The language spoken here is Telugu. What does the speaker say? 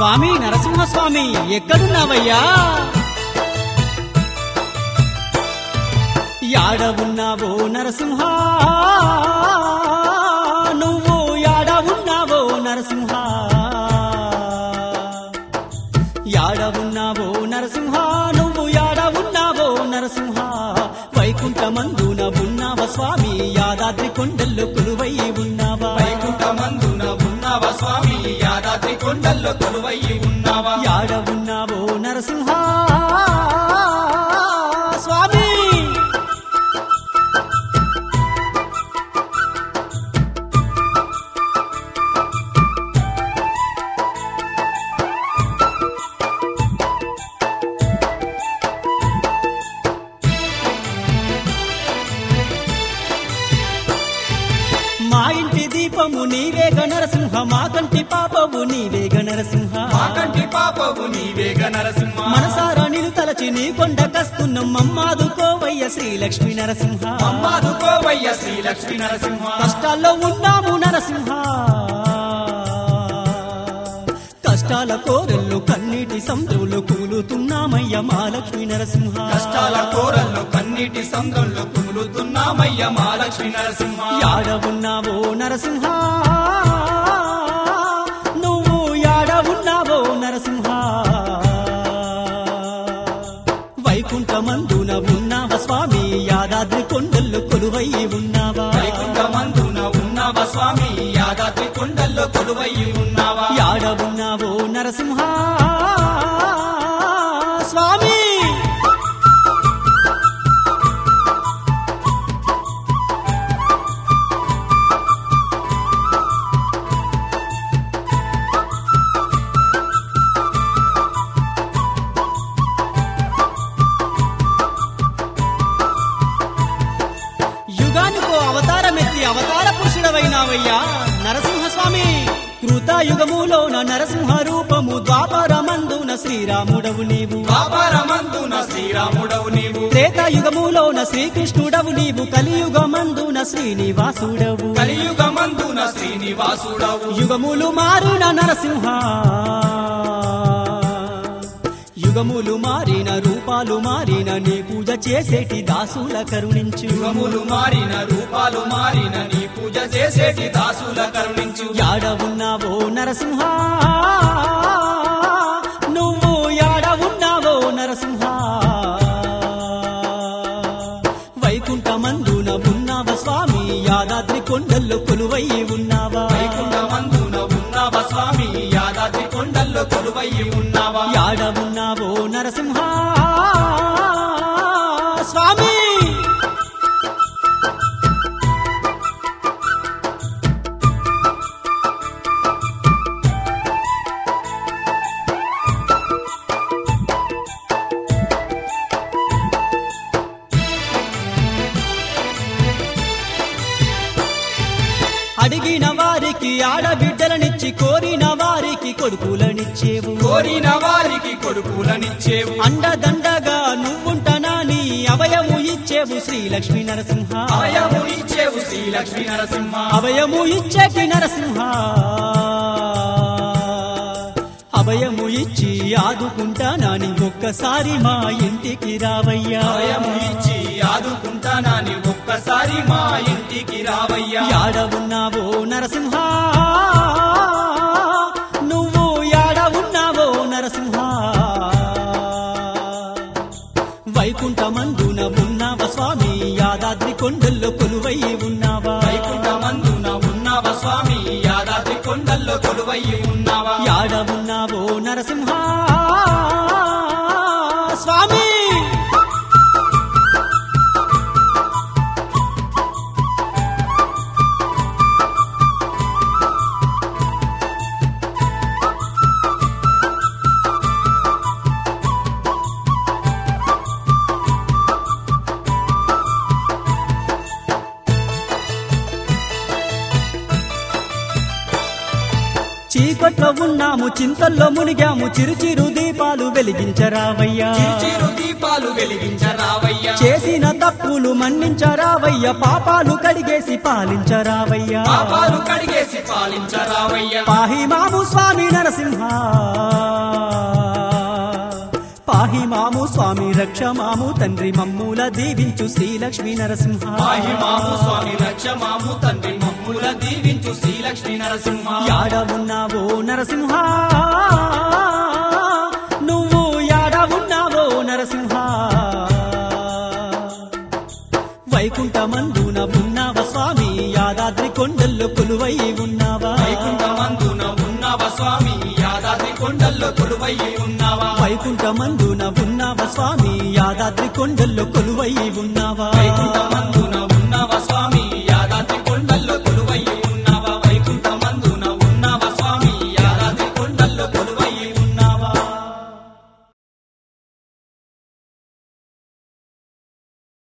స్వామి నరసింహస్వామి ఎక్కడున్నావయ్యా? యాడ ఉన్నావో నరసింహ, నువ్వు యాడ ఉన్నావో నరసింహ, యాడ ఉన్నావో నరసింహ, నువ్వు యాడ ఉన్నావో నరసింహ. వైకుంఠమందున ఉన్నావ స్వామి, యాదాద్రి కొండల్లో కొలువై ఉన్నావా? వైకుంఠమందున ఉన్నావా స్వామి, యాదాద్రి కొండల్లో కొలువై ఉన్నావా? యాడ ఉన్నావో నరసింహ స్వామి. మా ఇంటి దీపము నీవేగ నరసింహ, మా కంటి పాపవు నీవేగ నరసింహ, మా కంటి పాపవు నీవేగ నరసింహ. మనసారా నిన్ను తలచి నీ కొండ కస్తున్నాం, మమ్మాదుకోవయ్య శ్రీలక్ష్మి నరసింహ. అమ్మాదుకోవయ్య శ్రీలక్ష్మి నరసింహ. కష్టాల్లో ఉన్నాము నరసింహ, కష్టాల కోరల్లో కన్నీటి సముద్రంలో కూలుతున్నామయ్య మా లక్ష్మీ నరసింహ. కష్టాల కోరల్లో కన్నీటి సంద్రంలో కుములుతున్నామయ్య మా లక్ష్మి నరసింహ. యాడ ఉన్నావో నరసింహ, నువ్వు యాడ ఉన్నావో నరసింహ. వైకుంఠమందున ఉన్నావ స్వామి, యాదాద్రి కొండల్లో కొలువై ఉన్నావా? వైకుంఠమందున ఉన్నావా స్వామి, యాదాద్రి కొండల్లో కొలువై ఉన్నావా? యాడ ఉన్నావో నరసింహ స్వామి. యుగానికో అవతారమెత్తి అవతార పురుషుడవైనావయ్యా నరసింహస్వామి. కృతాయుగములోన నరసింహ రూపము, ద్వాపరమందున శ్రీరాముడవు నీవు, ద్వాపరమందున శ్రీరాముడవు నీవు, త్రేతాయుగములోన శ్రీకృష్ణుడవు నీవు, కలియుగమందున శ్రీనివాసుడవు, కలియుగమందున శ్రీనివాసుడవు. యుగములు మారిన నరసింహ, యుగములు మారిన రూపాలు మారిన నీ పూజ చేసేటి దాసుల కరుణించు. యుగములు మారిన రూపాలు మారిన నీ పూజ చేసేటి దాసుల కరుణించు. యాడ ఉన్నావో నరసింహ, నువ్వు యాడ ఉన్నావో నరసింహ. వైకుంఠమందున ఉన్నావ స్వామి, యాదాద్రి కొండల్లో కొలువై ఉన్నావా? వైకుంఠమందున ఉన్నావా స్వామి, యాదాద్రి కొండల్లో కొలువై ఉన్నావా? యాడ ఉన్నావో నరసింహ స్వామి. అడిగిన వారికి ఆడబిడ్డలనిచ్చి, కోరిన వారికి కొడుకులనిచ్చేవు, కోరిన వారికి కొడుకులనిచ్చేవు. అండదండగా నువ్వుంటనా నీ అభయము ఇచ్చేవు శ్రీలక్ష్మి నరసింహ. అభయము ఇచ్చేవు శ్రీలక్ష్మి నరసింహ. అభయము ఇచ్చేటి నరసింహ, అభయము ఇచ్చి ఆదుకుంటానని ఒక్కసారి మా ఇంటికి రావయ్యా. అభయము ఇచ్చి ఆదుకుంటానని ఒక్కసారి మా ఇంటికి రావయ్యా. యాడ ఉన్నావో నరసింహ, నువ్వు యాడ ఉన్నావో నరసింహ. వైకుంఠమందున ఉన్నావ స్వామి, యాదాద్రి కొండల్లో కొలువై ఉన్నావా? వైకుంఠమందున ఉన్నావా స్వామి, యాదాద్రి కొండల్లో కొలువై ఉన్నావా? యాడ ఉన్నావో నరసింహ స్వామి. చీకట్లో ఉన్నాము చింతల్లో మునిగాము చిరుచిరు దీపాలు వెలిగించరావయ్యా చిరు దీపాలు వెలిగించరావయ్యా చేసిన తప్పులు మన్నించరావయ్య పాపాలు కడిగేసి పాలించరావయ్యా పాపాలు కడిగేసి పాలించరావయ్యా పాహి మాము స్వామి నరసింహ పాహి మాము స్వామి రక్ష మాము తండ్రి మమ్ముల దీవించు శ్రీలక్ష్మీ నరసింహ పాహి మాము స్వామి రక్ష మాము తండ్రి మమ్ముల దీవించు శ్రీలక్ష్మీ నరసింహ యాడ ఉన్నావో నరసింహ నువ్వు యాడ ఉన్నావో నరసింహ వైకుంఠమందున ఉన్నావ స్వామి యాదాద్రి కొండల్లో కొలువై ఉన్నావా వైకుంఠమందున ఉన్నావ స్వామి యాదాద్రి కొండల్లో కొలువై ఉన్నావా వైకుంఠమందున ఉన్నావ స్వామి యాదాద్రి కొండల్లో కొలువై ఉన్నావా వైకుంఠ